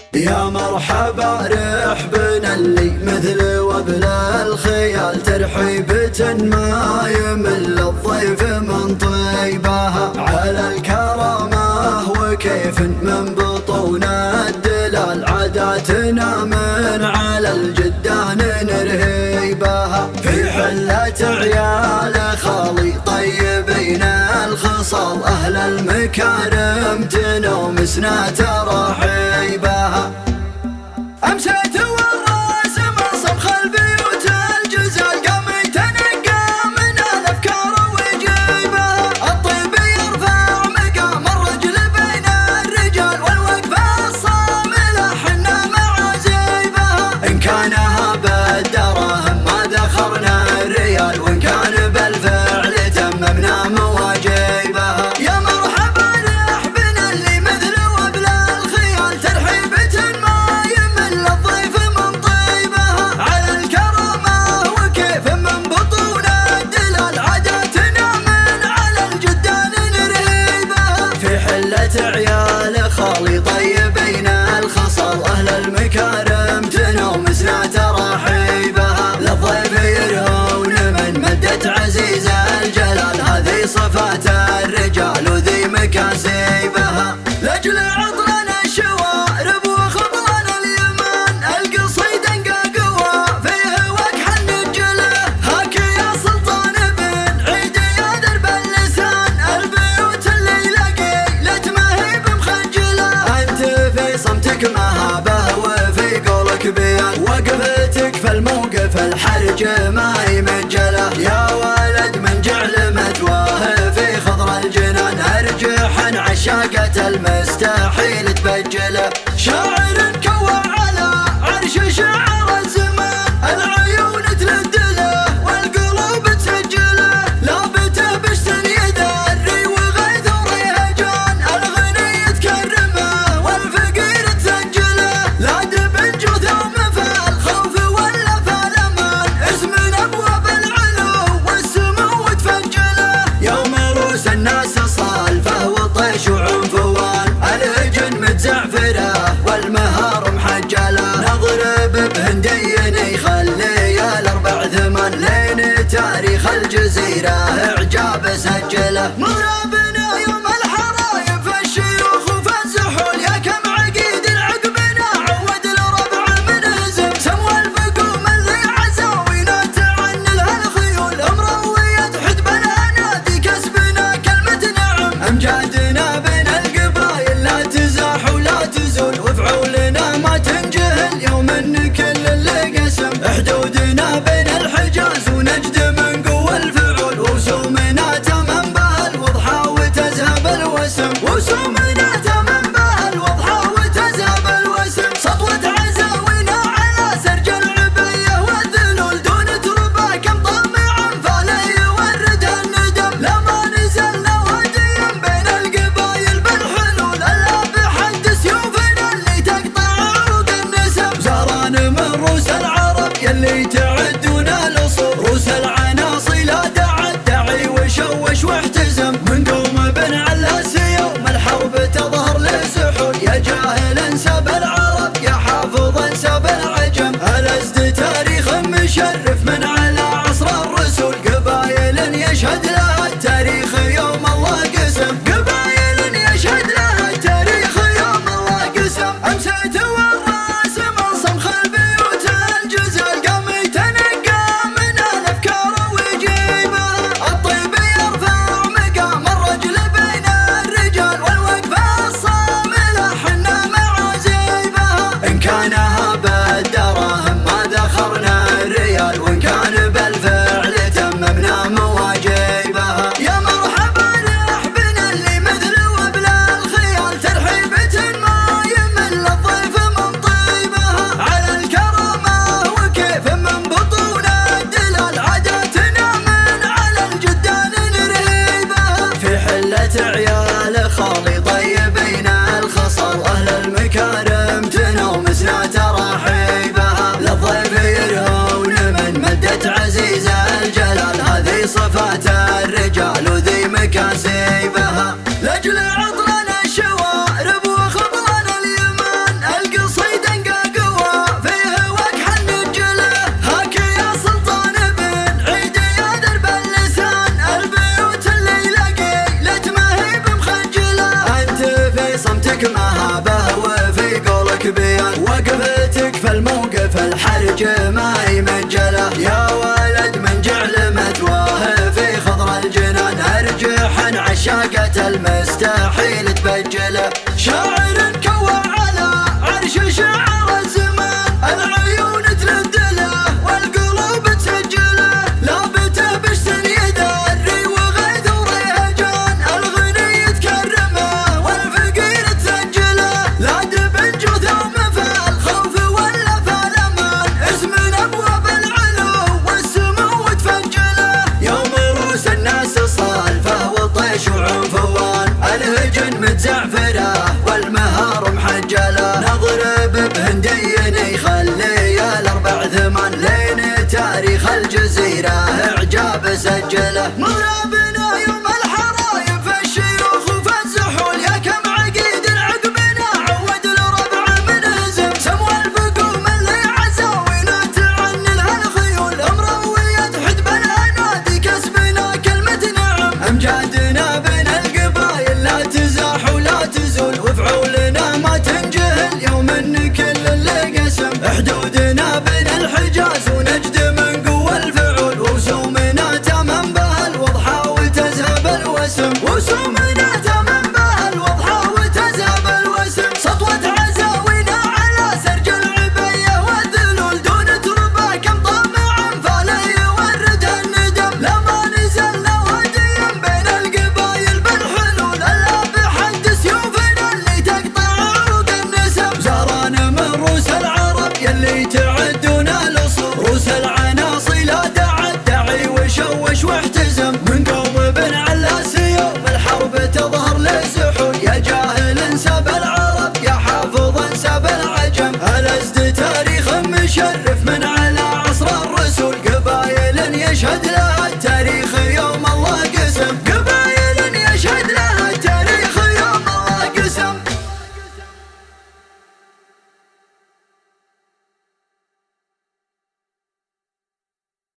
يا مرحبا رحبنا اللي مثل وبل الخيال، ترحيبة ما يمل الضيف من طيبها، على الكرامة وكيف من بطون الدلال، عاداتنا من على الجدان نرهيبها، في حلة عيال خالي طيبين الخصال، أهل المكارم تنومسنا ترحيبها. أمسيت والراس منصب خل بيوت الجزال، قام يتنقى من الأفكار ويجيبها، الطيب يرفع مقام الرجل بين الرجال، والوقفة الصاملة حنا معازيبها، إن كانها بالدراهم ما ذخرنا الريال، وإن كان بالفعل تممنا مواجيبها. يا مرحبا رحبنا اللي مثل وبل الخيال، ترحيبة ما يمل الضيف من طيبها، على الكرامة وكيف من بطون الدلال، عاداتنا من على الجدان نرهيبها، في حلة عيال خالي طيبين الخصال، أهل المكارم تنومسنا ترحيبها، للضيف يرهون من مدة عزيز الجلال، هذه صفات الرجال وذي مكاسيبها، لأجل عطرنا الشوارب وخطرنا اليمن، القصيد انقى قوى فيه وكح النجله، هاك يا سلطان بن عيد يا درب اللسان، البيوت اللي لقيلت مهيب مخجله، انت في صمتك مهابه وفي قولك بيان، وقفتك في الموقف الحرج ما يمجله، يا ولد من جعل متواه في خضر الجنان، ارجح عشاقة المستحيل تبجله، شاعر كوى على عرش شعر الزمان، العيون تلدله والقلوب تسجله، لابته بشتن يدري وغيث ريهجان، الغني تكرمه والفقير تسجله، لا دب جوث ومفال خوف ولا فالامان، اسم ابواب العلو والسمو تفجله، يوم روس الناس صالفه وطيش وعنفوان، الهجن متزعفره والمهار محجله، نضرب بهندين يخلي الاربع ثمان، لين تاريخ الجزيره اعجاب سجله، مغربنا يوم الحرايب في الشيوخ وفي الزحول، يا كم عقيد العقبنا عود الربع من هزم، سمو البقوم اللي عزاوينا تعني لها الخيول، مروية حدب الانادي كسبنا كلمة نعم، امجادنا بين القبايل لا تزاح ولا تزول، وفعولنا ما تنجهل يوم ان كل اللي قسم، حدودنا بين الحجاز ونجد من قوى الفعول، وسومنا تمام بها الوضحى وتذهب الوسم، وسومنا تمام بها الوضحى وتذهب الوسم، سطوة عزاوينا على سرج العبية والذلول، دون تربة كم طامع فلا يورد الندم، لما نزلنا وديا بين القبايل بالحلول، الا بحد سيوفنا اللي تقطع عروق النسب، زاران من روس العرب يلي تعدون الاصول، روس العناصي لا دعي وشوش واحتزم، من قوم بن علاس يوم الحرب تظهر لسحول، يا جاهل انسب العرب يا حافظ انسب العجم، الازد تاريخ مشرف من على عصر الرسول، قبايل يشهد لها التاريخ يوم الله قسم، قبايل يشهد لها التاريخ يوم الله قسم، امسيت والراس منصب خل بيوت الجزال، قام يتنقى من الافكار ويجيبها، الطيب يرفع مقام الرجل بين الرجال، والوقفة الصاملة حنا معازيبها، إن كانها بالدراهم ما ذخرنا الريال، وإن بيان، وقفتك في الموقف الحرج ما يمجله. يا ولد من جعل متواه في خضر الجنان، ارجح عشاقة المستحيل تبجله. شاعر كوى على عرش شعر الزمان، العيون تلد له والقلوب تسجله. لابته بشتن يدري وغيث وريهجان، الغني يتكرمه والفقير تسجله. لا دب جثوم في الخوف ولا في الامان، اسم ابواب العلو والسمو تفجله. يوم روس الناس صالفه وطيش وعنفوان، الهجن متزعفره والمهار محجله. نضرب بهندين يخلي الاربع ثمان، لين تاريخ الجزيره اعجاب سجله. مضربنا يوم الحرايب في الشيوخ وفي الزحول، يا كم عقيد عقبنا عود الربع من هزم. سمو البقوم اللي عزاوينا تعني لها الخيول، امروية حجب الانادي كسبنا كلمة نعم. امجادنا بين القبايل لا تزاح ولا تزول، وفعولنا ما تنجهل يوم ان كل اللي قسم. حدودنا بين الحجاز ونجد من قوى الفعول، ورسومنا تمام بها الوضحى وتذهب الوسم. ورسومنا تمام بها الوضحى وتذهب الوسم. سطوة عزاوينا على سرج العبية والذلول، دون تربة كم طامع فلا يورد الندم. لما نزلنا وديا بين القبايل بالحلول، الا بحد سيوفنا اللي تقطع عروق النسب. زارانا من روس العرب يلي تعدون الاصول، روس العناصي لا دعي وشوش واحتزم. من قوم بن علاس يوم الحرب تظهر للسحول، يا جاهل انسب العرب يا حافظ انسب العجم. الازد تاريخ مشرف